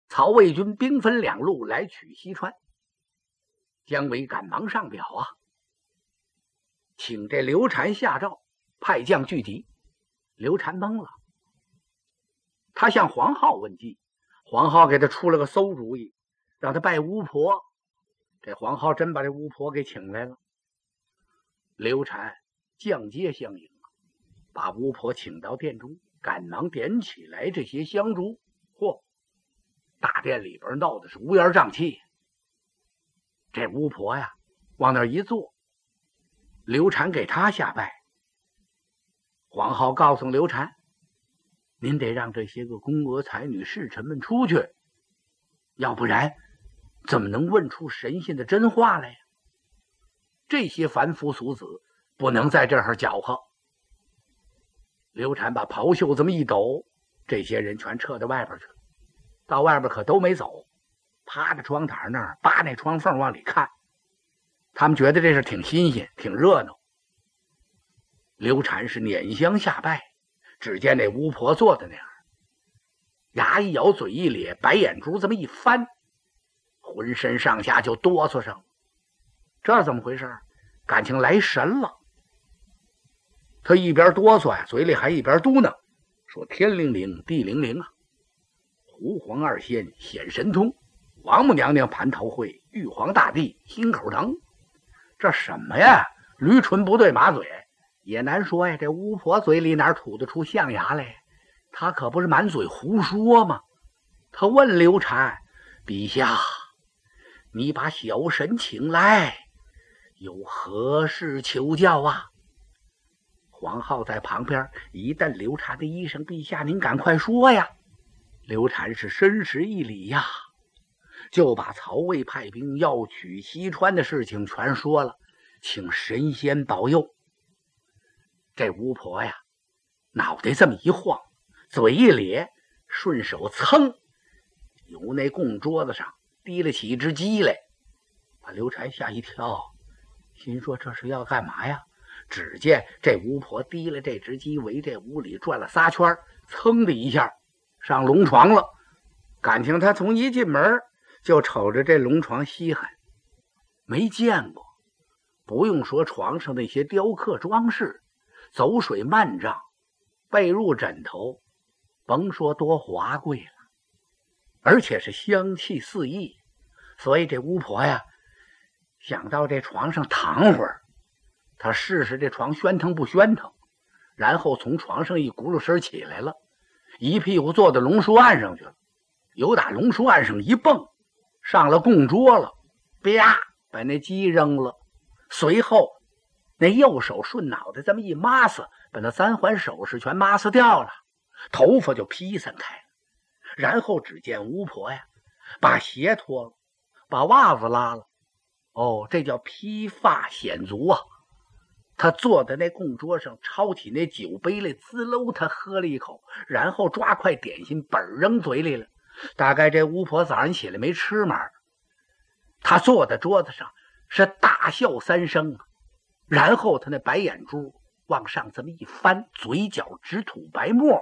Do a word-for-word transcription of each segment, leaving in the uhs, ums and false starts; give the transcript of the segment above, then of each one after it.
曹魏军兵分两路来取西川。姜维赶忙上表啊，请这刘禅下诏派将聚集。刘禅懵了，他向黄皓问计，黄皓给他出了个馊主意，让他拜巫婆。这黄皓真把这巫婆给请来了。刘禅降阶相迎，把巫婆请到殿中，赶忙点起来这些香烛。嚯，大殿里边闹的是乌烟瘴气。这巫婆呀往那儿一坐，刘禅给他下拜。黄皓告诉刘禅，您得让这些个宫娥才女侍臣们出去，要不然怎么能问出神仙的真话来呀？这些凡夫俗子不能在这儿搅和。刘禅把袍袖这么一抖，这些人全撤到外边去了。到外边可都没走，趴在窗台那儿扒那窗缝往里看。他们觉得这事挺新鲜，挺热闹。刘禅是捻香下拜，只见那巫婆坐在那样，牙一咬，嘴一咧，白眼珠这么一翻，浑身上下就哆嗦上了。这怎么回事？感情来神了。他一边哆嗦呀，嘴里还一边嘟囔，说天灵灵地灵灵啊，胡黄二仙显神通，王母娘娘蟠桃会，玉皇大帝心口疼。这什么呀？驴唇不对马嘴，也难说呀。这巫婆嘴里哪吐得出象牙来？她可不是满嘴胡说吗？他问刘禅，陛下，你把小神请来，有何事求教啊？黄皓在旁边一瞪刘禅的衣裳，陛下您赶快说呀。刘禅是深施一礼呀，就把曹魏派兵要取西川的事情全说了，请神仙保佑。这巫婆呀，脑袋这么一晃，嘴一咧，顺手噌由那供桌子上提了起一只鸡来，把刘禅吓一跳，心说这是要干嘛呀？只见这巫婆提了这只鸡，围这屋里转了仨圈，噌的一下上龙床了。感情他从一进门就瞅着这龙床稀罕，没见过。不用说床上那些雕刻装饰，走水幔帐，被褥枕头，甭说多华贵了，而且是香气四溢。所以这巫婆呀，想到这床上躺会儿，她试试这床喧腾不喧腾，然后从床上一轱辘身起来了，一屁股坐到龙书案上去了，由打龙书案上一蹦，上了供桌了，啪，把那鸡扔了。随后那右手顺脑袋这么一抹死，把那三环首饰全抹死掉了，头发就披散开了。然后只见巫婆呀，把鞋脱了，把袜子拉了，哦，这叫披发显足啊。他坐在那供桌上，抄起那酒杯来，滋溜他喝了一口，然后抓块点心本扔嘴里了。大概这巫婆早上起来没吃嘛，他坐在桌子上是大笑三声啊，然后他那白眼珠往上这么一翻，嘴角直吐白沫。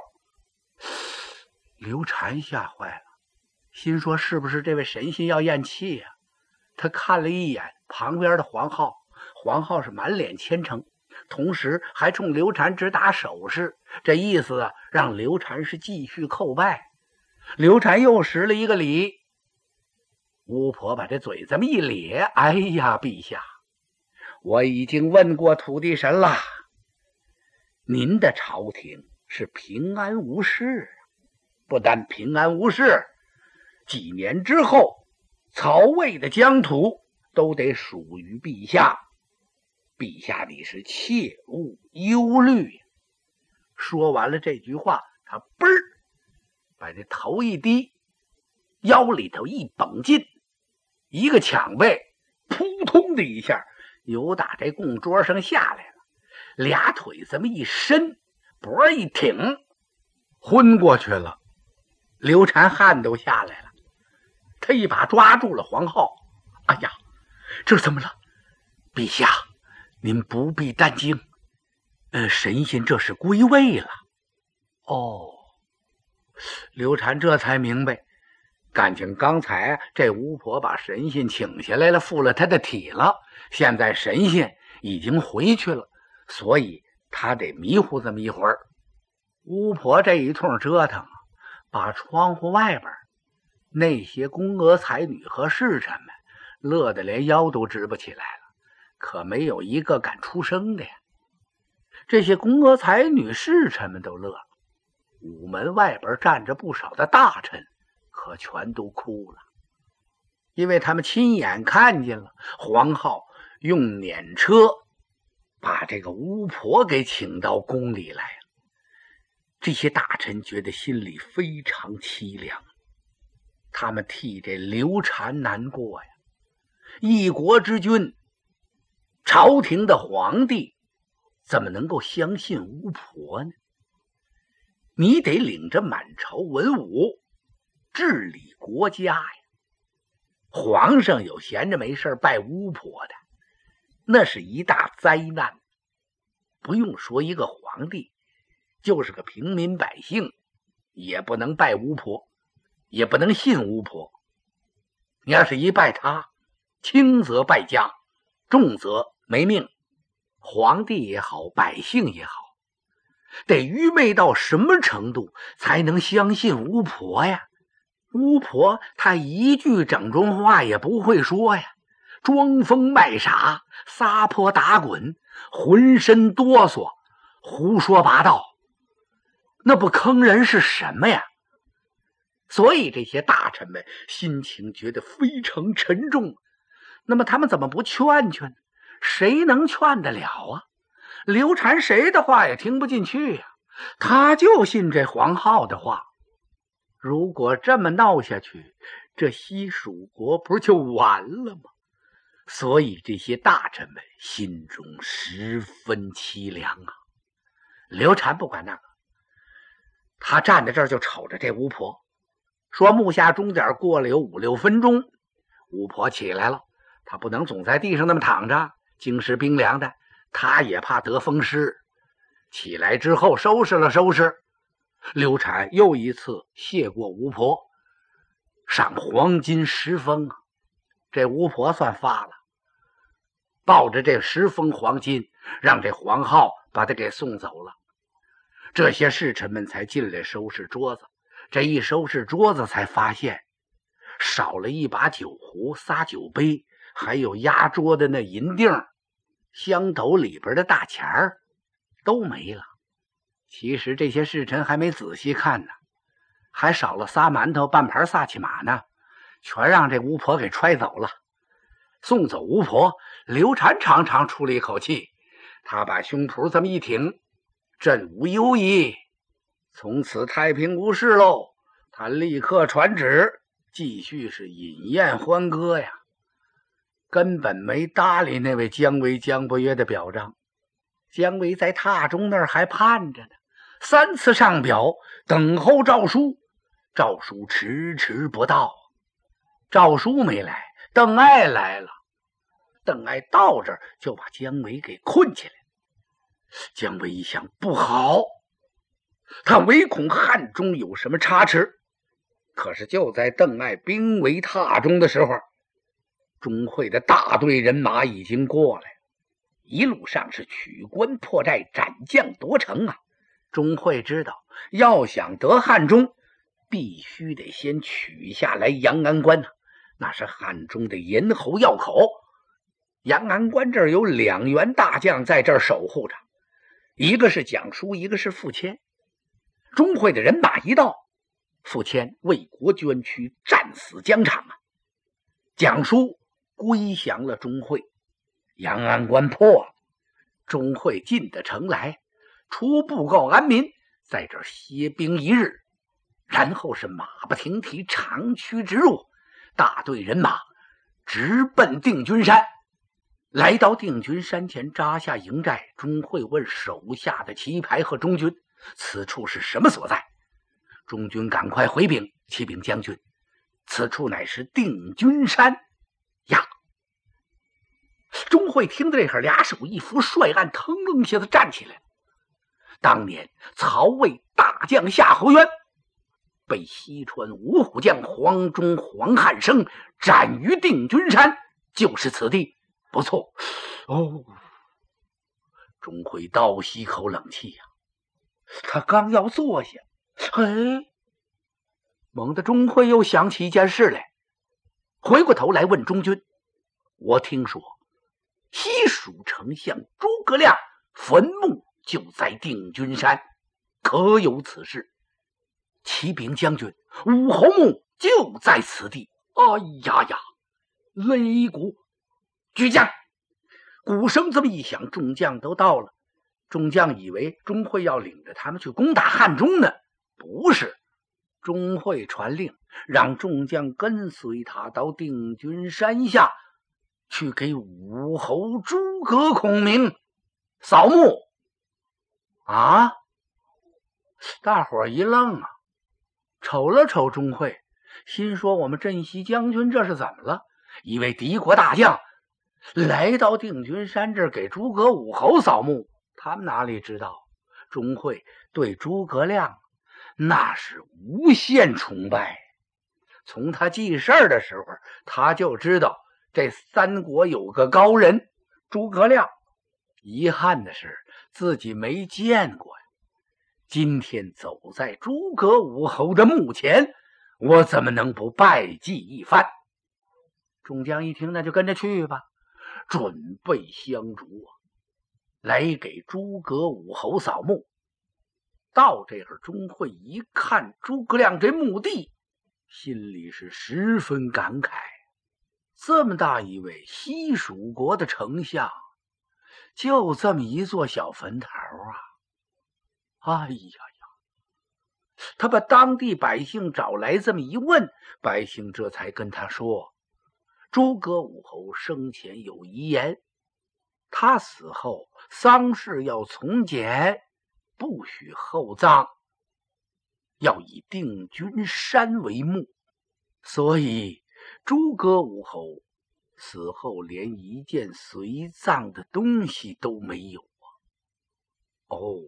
刘禅吓坏了，心说是不是这位神仙要咽气呀、啊？他看了一眼旁边的黄皓，黄皓是满脸虔诚，同时还冲刘禅直打手势，这意思啊，让刘禅是继续叩拜。刘禅又施了一个礼，巫婆把这嘴这么一咧，哎呀，陛下，我已经问过土地神了，您的朝廷是平安无事，不但平安无事，几年之后曹魏的疆土都得属于陛下，陛下你是切勿忧虑。说完了这句话，他嘣儿把这头一低，腰里头一绷劲，一个抢背，扑通的一下由打这供桌上下来了，俩腿这么一伸，脖一挺，昏过去了。刘禅汗都下来了，他一把抓住了黄皓，哎呀，这怎么了？陛下您不必担惊，呃，神仙这是归位了。哦，刘禅这才明白， 感情刚才这巫婆把神仙请下来了，附了他的体了，现在神仙已经回去了，所以他得迷糊这么一会儿。巫婆这一通折腾，把窗户外边那些宫娥才女和侍臣们乐得连腰都直不起来了，可没有一个敢出声的呀。这些宫娥才女侍臣们都乐了，午门外边站着不少的大臣，可全都哭了，因为他们亲眼看见了黄皓用辇车把这个巫婆给请到宫里来了。这些大臣觉得心里非常凄凉，他们替这刘禅难过呀。一国之君，朝廷的皇帝，怎么能够相信巫婆呢？你得领着满朝文武治理国家呀。皇上有闲着没事拜巫婆的，那是一大灾难。不用说一个皇帝，就是个平民百姓也不能拜巫婆，也不能信巫婆。你要是一拜他，轻则败家，重则没命。皇帝也好，百姓也好，得愚昧到什么程度才能相信巫婆呀？巫婆她一句整中话也不会说呀，装疯卖傻，撒泼打滚，浑身哆嗦，胡说八道，那不坑人是什么呀？所以这些大臣们心情觉得非常沉重。那么他们怎么不劝劝呢？谁能劝得了啊？刘禅谁的话也听不进去呀，他就信这黄皓的话。如果这么闹下去，这西蜀国不就完了吗？所以这些大臣们心中十分凄凉啊。刘禅不管那个，他站在这儿就瞅着这巫婆，说木下钟点过了有五六分钟，巫婆起来了，她不能总在地上那么躺着，京师冰凉的，她也怕得风湿。起来之后收拾了收拾，刘禅又一次谢过巫婆，赏黄金十封啊。这巫婆算发了，抱着这十封黄金，让这黄皓把他给送走了。这些侍臣们才进来收拾桌子，这一收拾桌子才发现少了一把酒壶、仨酒杯，还有压桌的那银锭，箱斗里边的大钱儿都没了。其实这些侍臣还没仔细看呢，还少了仨馒头、半盘萨其马呢，全让这巫婆给揣走了。送走巫婆，刘禅长长出了一口气，他把胸脯这么一挺，朕无忧矣，从此太平无事喽。他立刻传旨，继续是饮宴欢歌呀，根本没搭理那位姜维姜伯约的表彰。姜维在榻中那儿还盼着呢，三次上表等候诏书，诏书迟迟不到。诏书没来，邓艾来了，邓艾到这儿就把姜维给困起来。姜维一想不好，他唯恐汉中有什么差池。可是就在邓艾兵围榻中的时候，钟会的大队人马已经过来，一路上是取关破寨，斩将夺城啊。钟会知道，要想得汉中，必须得先取下来阳安关啊，那是汉中的咽喉要口。阳安关这儿有两员大将在这儿守护着，一个是蒋叔，一个是傅谦。钟会的人马一到，傅谦为国捐躯，战死疆场啊。蒋叔归降了钟会，阳安关破了，钟会进得城来，初布告安民，在这儿歇兵一日，然后是马不停蹄，长驱直入，大队人马直奔定军山。来到定军山前扎下营寨，钟会问手下的骑牌和中军，此处是什么所在？中军赶快回禀，启禀将军，此处乃是定军山呀。钟会听到这会儿，俩手一扶，帅案腾楞一下子站起来了。当年曹魏大将夏侯渊被西川五虎将黄忠、黄汉升斩于定军山，就是此地。不错。哦，钟会倒吸口冷气呀、啊，他刚要坐下，嘿，猛地钟会又想起一件事来，回过头来问钟军：我听说西蜀丞相诸葛亮坟墓就在定军山，可有此事？启禀将军，武侯墓就在此地。哎呀呀，擂鼓举将！鼓声这么一响，众将都到了。众将以为钟会要领着他们去攻打汉中呢，不是。钟会传令，让众将跟随他到定军山下去给武侯诸葛孔明扫墓。啊！大伙儿一愣啊，瞅了瞅钟会，心说我们镇西将军这是怎么了？一位敌国大将来到定军山这儿给诸葛武侯扫墓，他们哪里知道钟会对诸葛亮那是无限崇拜。从他记事儿的时候，他就知道这三国有个高人诸葛亮。遗憾的是自己没见过呀。今天走在诸葛武侯的墓前，我怎么能不拜祭一番？众将一听，那就跟着去吧，准备香烛啊，来给诸葛武侯扫墓。到这会儿，钟会一看诸葛亮这墓地，心里是十分感慨，这么大一位西蜀国的丞相，就这么一座小坟头啊！哎呀呀！他把当地百姓找来，这么一问，百姓这才跟他说，诸葛武侯生前有遗言，他死后丧事要从简，不许厚葬，要以定军山为墓，所以诸葛武侯死后连一件随葬的东西都没有啊！哦，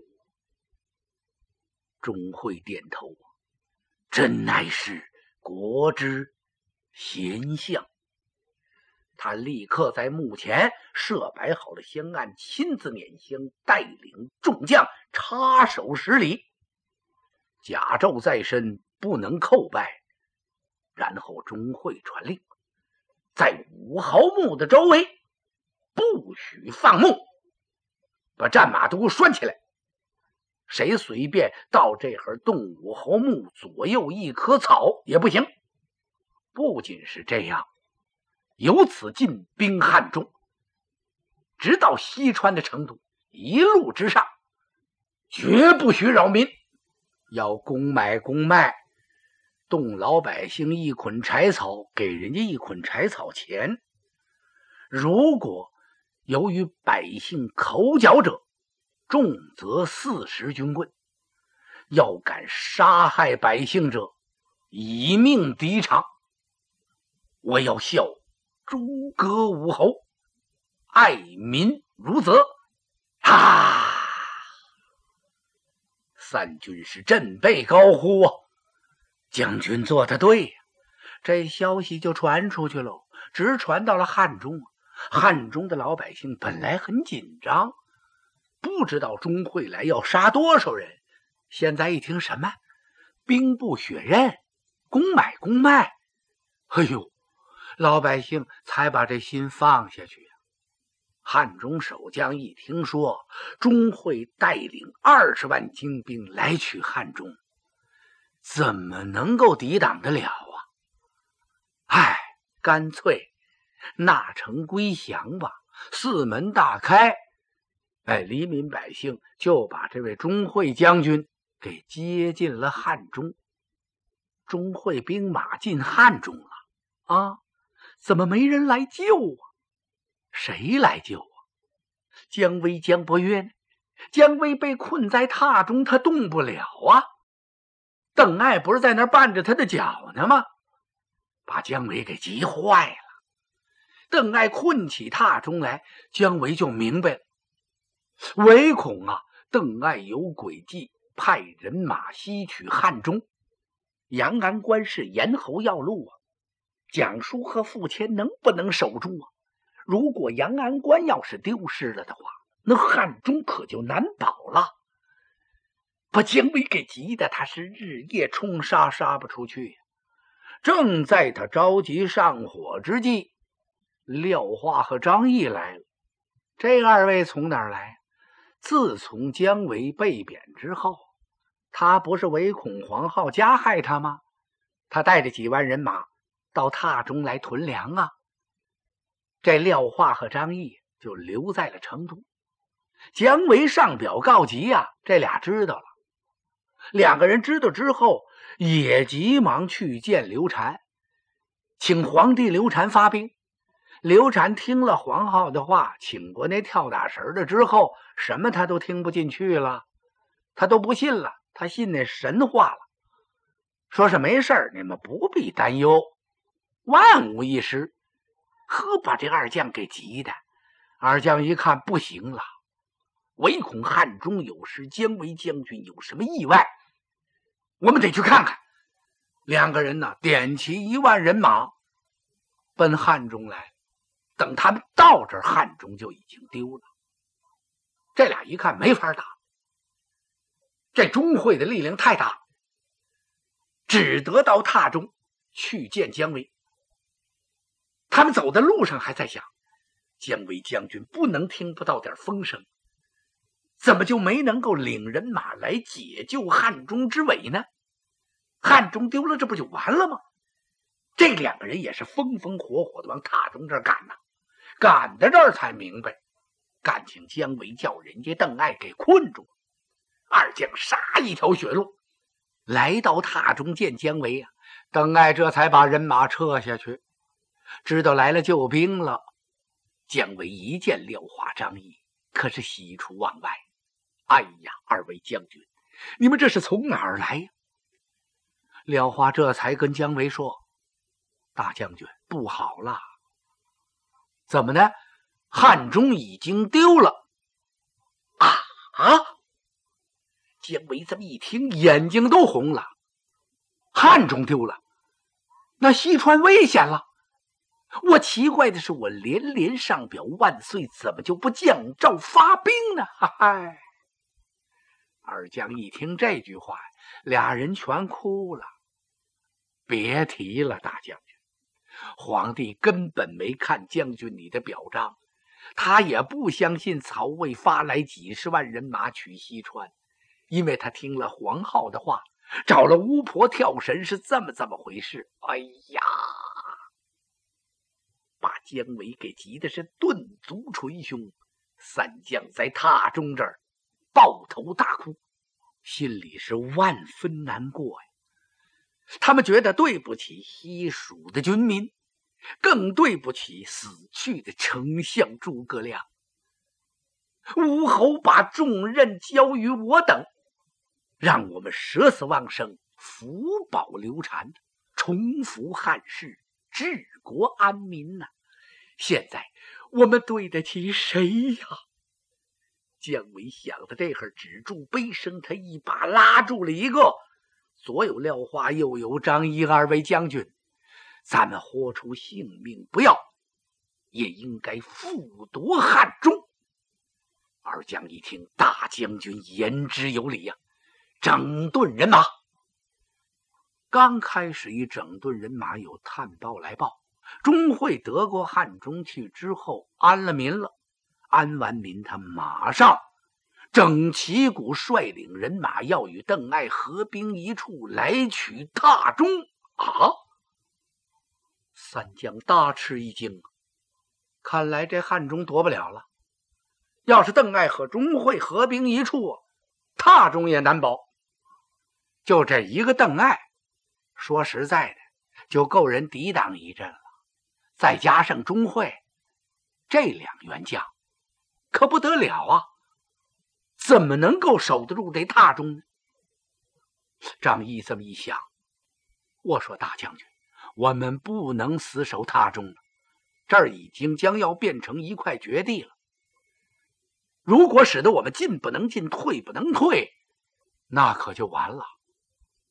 钟会点头，真乃是国之贤相。他立刻在墓前设摆好了香案，亲自捻香，带领众将插手施礼。甲胄在身，不能叩拜。然后钟会传令，在武侯墓的周围不许放牧，把战马都拴起来。谁随便到这会儿动武侯墓左右一棵草也不行。不仅是这样，由此进兵汉中，直到西川的程度，一路之上绝不许扰民，要公买公卖，动老百姓一捆柴草，给人家一捆柴草钱。如果由于百姓口角者，重则四十军棍，要敢杀害百姓者，以命抵偿。我要效诸葛武侯，爱民如则。啊！三军是振臂高呼啊！将军做得对呀、啊！这消息就传出去了，直传到了汉中。汉中的老百姓本来很紧张，不知道钟会来要杀多少人，现在一听什么兵不血刃，公买公卖，哎呦，老百姓才把这心放下去呀、啊。汉中守将一听说钟会带领二十万精兵来取汉中，怎么能够抵挡得了啊？唉，干脆纳城归降吧，四门大开。哎，黎民百姓就把这位钟会将军给接进了汉中。钟会兵马进汉中了啊，怎么没人来救啊？谁来救啊？姜维、姜伯约呢？姜维被困在榻中，他动不了啊。邓艾不是在那儿绊着他的脚呢吗？把姜维给急坏了。邓艾困起榻中来，姜维就明白了，唯恐啊邓艾有诡计，派人马西取汉中。 阳安关是咽喉要路啊，蒋叔和傅谦能不能守住啊？如果阳安关要是丢失了的话，那汉中可就难保了。把姜维给急的，他是日夜冲杀，杀不出去。正在他着急上火之际，廖化和张毅来了。这二位从哪儿来？自从姜维被贬之后，他不是唯恐黄皓加害他吗？他带着几万人马到榻中来屯粮啊。这廖化和张毅就留在了成都。姜维上表告急啊，这俩知道了。两个人知道之后，也急忙去见刘禅，请皇帝刘禅发兵。刘禅听了黄皓的话，请过那跳大神的之后，什么他都听不进去了，他都不信了，他信那神话了，说是没事，你们不必担忧，万无一失。呵，把这二将给急的。二将一看不行了，唯恐汉中有失，姜维将军有什么意外，我们得去看看。两个人呢，点齐一万人马奔汉中来。等他们到这儿，汉中就已经丢了。这俩一看没法打，这钟会的力量太大，只得到榻中去见姜维。他们走的路上还在想，姜维将军不能听不到点风声，怎么就没能够领人马来解救汉中之围呢？汉中丢了，这不就完了吗？这两个人也是风风火火的往榻中这儿赶呐、啊，赶到这儿才明白，感情姜维叫人家邓艾给困住了。二将杀一条血路，来到榻中见姜维啊，邓艾这才把人马撤下去，知道来了救兵了。姜维一见廖化、张毅，可是喜出望外。哎呀，二位将军，你们这是从哪儿来呀？廖化这才跟姜维说，大将军不好了。怎么呢？汉中已经丢了。啊啊！姜维这么一听，眼睛都红了。汉中丢了，那西川危险了。我奇怪的是，我连连上表万岁，怎么就不降诏发兵呢？哈哈！二将一听这句话，俩人全哭了。别提了，大将军，皇帝根本没看将军你的表彰，他也不相信曹魏发来几十万人马取西川，因为他听了黄皓的话，找了巫婆跳神，是这么这么回事。哎呀，把姜维给急的是顿足捶胸。三将在榻中这儿抱头大哭，心里是万分难过呀。他们觉得对不起西蜀的军民，更对不起死去的丞相诸葛亮。吴侯把重任交于我等，让我们舍死忘生，福保刘禅，重复汉室，治国安民呐、啊！现在我们对得起谁呀？姜维想到这会儿，止住悲声，他一把拉住了一个。左有廖化，右有张仪，二位将军，咱们豁出性命不要，也应该复夺汉中。二将一听，大将军言之有理呀、啊！整顿人马。刚开始一整顿人马，有探报来报，钟会得过汉中去之后，安了民了。安完民，他马上整旗鼓，率领人马要与邓艾合兵一处，来取榻中。啊！三将大吃一惊，看来这汉中夺不了了。要是邓艾和钟会合兵一处，榻中也难保。就这一个邓艾，说实在的，就够人抵挡一阵了。再加上钟会，这两员将可不得了啊！怎么能够守得住这榻中呢？张仪这么一想，我说大将军，我们不能死守榻中了，这儿已经将要变成一块绝地了。如果使得我们进不能进，退不能退，那可就完了。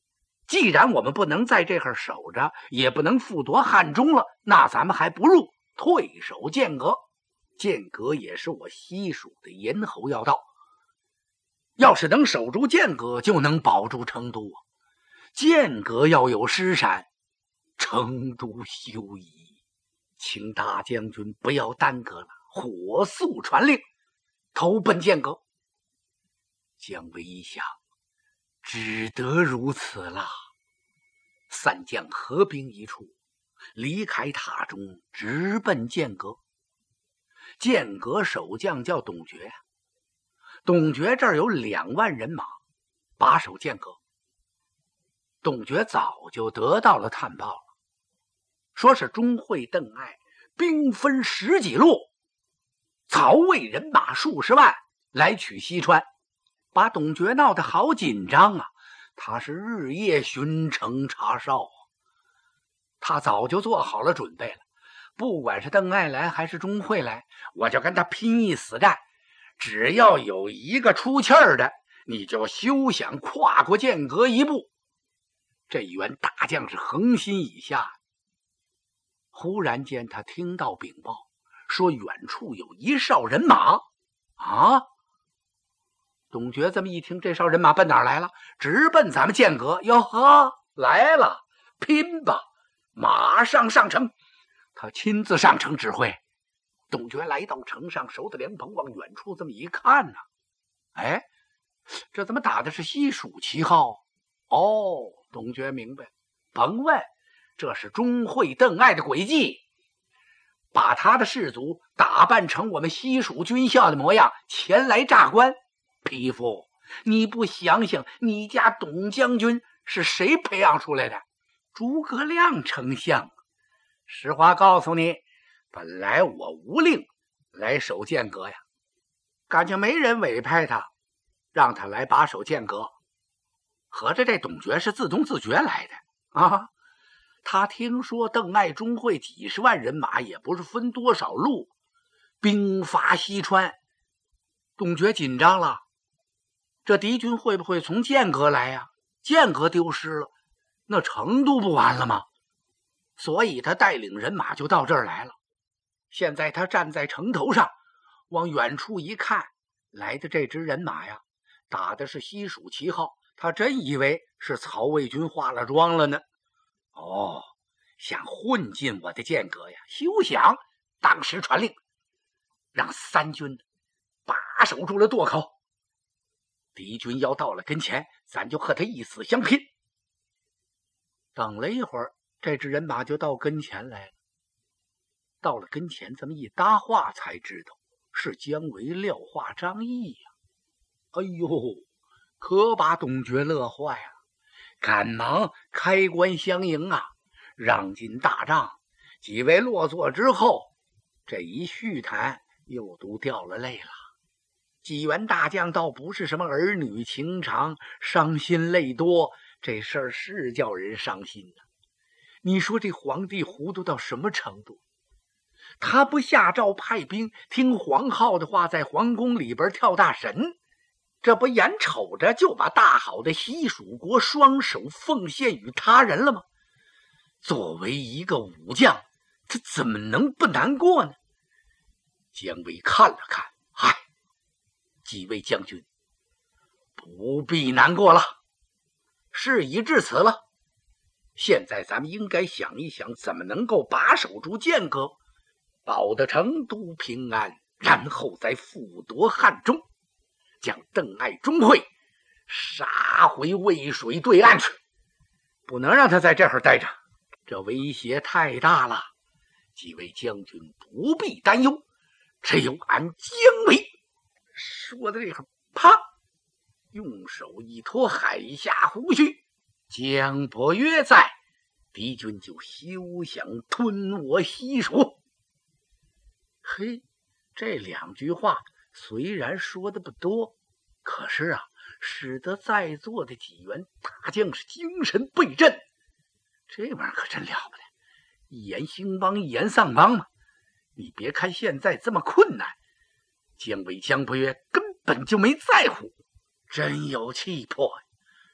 既然我们不能在这儿守着，也不能复夺汉中了，那咱们还不如退守剑阁。剑阁也是我西蜀的咽喉要道，要是能守住剑阁，就能保住成都啊。剑阁要有失闪，成都休矣。请大将军不要耽搁了，火速传令，投奔剑阁。姜维一想，只得如此了。三将合兵一处，离开塔中，直奔剑阁。剑阁守将叫董厥呀、啊，董厥这儿有两万人马，把守剑阁。董厥早就得到了探报了，说是钟会、邓艾兵分十几路，曹魏人马数十万来取西川，把董厥闹得好紧张啊！他是日夜巡城查哨啊，他早就做好了准备了。不管是邓艾来还是钟会来，我就跟他拼一死战。只要有一个出气儿的，你就休想跨过剑阁一步。这员大将是横心以下。忽然间，他听到禀报，说远处有一哨人马啊！董厥这么一听，这哨人马奔哪儿来了？直奔咱们剑阁。哟呵，来了，拼吧，马上上城。他亲自上城指挥。董厥来到城上，手的凉棚往远处这么一看呢、啊，哎，这怎么打的是西蜀旗号？哦，董厥明白，甭问，这是钟会、邓艾的诡计，把他的士卒打扮成我们西蜀军校的模样，前来诈官。匹夫，你不想想，你家董将军是谁培养出来的？诸葛亮丞相。实话告诉你，本来我无令来守剑阁呀，感情没人委派他，让他来把守剑阁。合着这董厥是自动自觉来的啊！他听说邓艾、钟会几十万人马，也不是分多少路，兵发西川。董厥紧张了，这敌军会不会从剑阁来呀？剑阁丢失了，那成都不完了吗？所以他带领人马就到这儿来了。现在他站在城头上，往远处一看，来的这支人马呀，打的是西蜀旗号，他真以为是曹魏军化了妆了呢。哦，想混进我的剑阁呀？休想！当时传令，让三军把守住了垛口。敌军要到了跟前，咱就和他一死相拼。等了一会儿，这支人马就到跟前来了。到了跟前，这么一搭话，才知道是姜维廖化张翼呀、啊！哎呦，可把董厥乐坏了，赶忙开关相迎啊，让进大帐。几位落座之后，这一叙谈，又都掉了泪了。几员大将倒不是什么儿女情长，伤心泪多，这事儿是叫人伤心啊。你说这皇帝糊涂到什么程度？他不下诏派兵，听黄皓的话，在皇宫里边跳大神，这不眼瞅着就把大好的西蜀国双手奉献于他人了吗？作为一个武将，他怎么能不难过呢？姜维看了看，嗨，几位将军，不必难过了，事已至此了。现在咱们应该想一想，怎么能够把守住剑阁，保得成都平安，然后再复夺汉中，将邓艾、钟会杀回渭水对岸去。不能让他在这儿待着，这威胁太大了。几位将军不必担忧，只有俺姜维。说的这个，啪，用手一托海下胡须，姜伯约在，敌军就休想吞我西蜀。嘿，这两句话虽然说的不多，可是啊，使得在座的几员大将是精神倍振。这玩意儿可真了不得，一言兴邦，一言丧邦嘛。你别看现在这么困难，姜维、姜伯约根本就没在乎，真有气魄呀！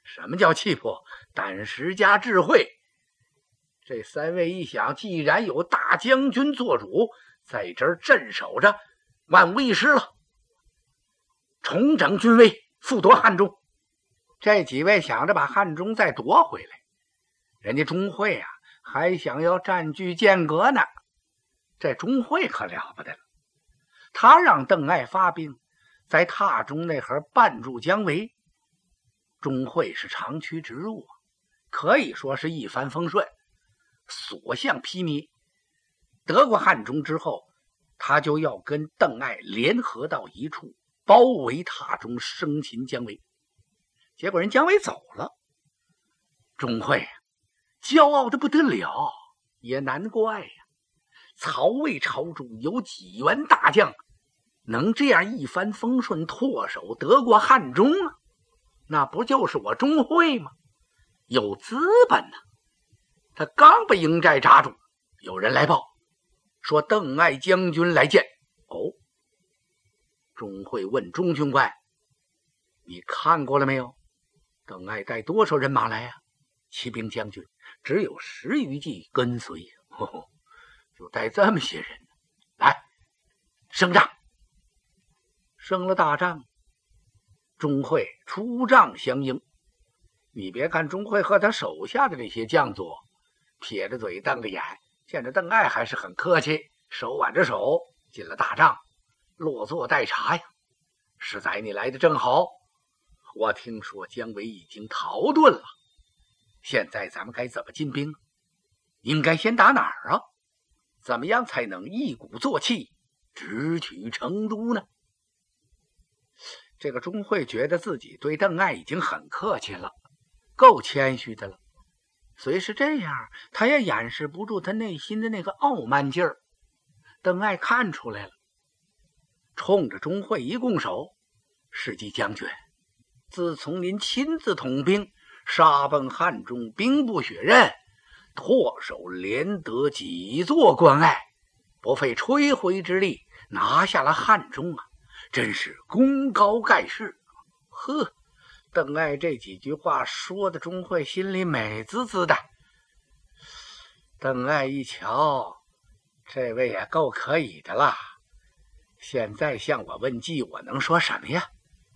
什么叫气魄？胆识加智慧。这三位一想，既然有大将军做主，在这儿镇守着，万无一失了。重整军威，复夺汉中。这几位想着把汉中再夺回来，人家钟会啊还想要占据剑阁呢。这钟会可了不得了，他让邓艾发兵在榻中那会儿绊住姜维。钟会是长驱直入啊，可以说是一帆风顺，所向披靡。得过汉中之后，他就要跟邓艾联合到一处，包围榻中，生擒姜维。结果人姜维走了，钟会骄傲的不得了，也难怪呀。曹魏朝中有几员大将能这样一帆风顺，唾手得过汉中啊？那不就是我钟会吗？有资本呢、啊。他刚把营寨扎住，有人来报说邓艾将军来见。哦，钟会问钟军官：“你看过了没有？邓艾带多少人马来啊？”骑兵将军只有十余骑跟随，哦，就带这么些人。来，升帐。升了大帐，钟会出帐相迎。你别看钟会和他手下的这些将佐撇着嘴瞪着眼，见着邓艾还是很客气，手挽着手进了大帐，落座待茶呀。世仔，你来的正好，我听说姜维已经逃遁了，现在咱们该怎么进兵？应该先打哪儿啊？怎么样才能一鼓作气直取成都呢？这个钟会觉得自己对邓艾已经很客气了，够谦虚的了。虽是这样，他也掩饰不住他内心的那个傲慢劲儿。邓艾看出来了，冲着钟会一拱手：“世纪将军，自从您亲自统兵杀奔汉中，兵不血刃，唾手连得几座关隘，不费吹灰之力拿下了汉中啊，真是功高盖世。”呵，邓艾这几句话说的钟会心里美滋滋的。邓艾一瞧，这位也够可以的啦，现在向我问计，我能说什么呀？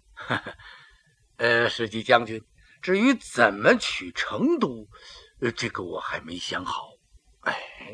呃，世纪将军，至于怎么取成都，呃，这个我还没想好。哎，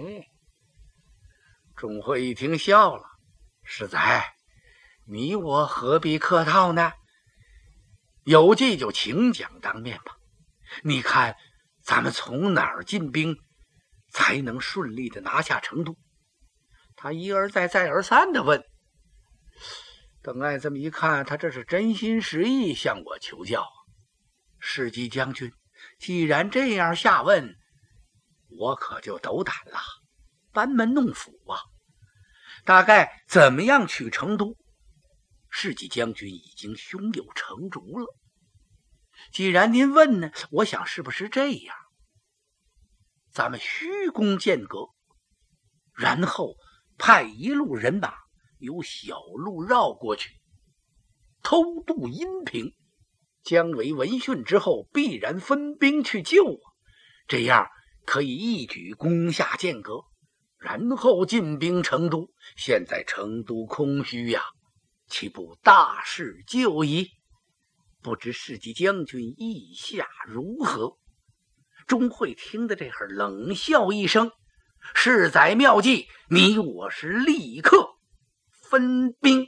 钟会一听笑了：“世仔，你我何必客套呢？有计就请讲当面吧。你看咱们从哪儿进兵才能顺利的拿下成都？”他一而再再而三的问。邓艾这么一看，他这是真心实意向我求教。世纪将军，既然这样下问，我可就斗胆了，班门弄斧啊。大概怎么样取成都？世纪将军已经胸有成竹了。既然您问呢，我想是不是这样？咱们虚攻剑阁，然后派一路人马由小路绕过去，偷渡阴平。姜维闻讯之后，必然分兵去救我，这样可以一举攻下剑阁，然后进兵成都。现在成都空虚呀、啊，岂不大事就矣？不知世纪将军意下如何？钟会听得这会儿冷笑一声：“世载妙计，你我是立刻分兵。”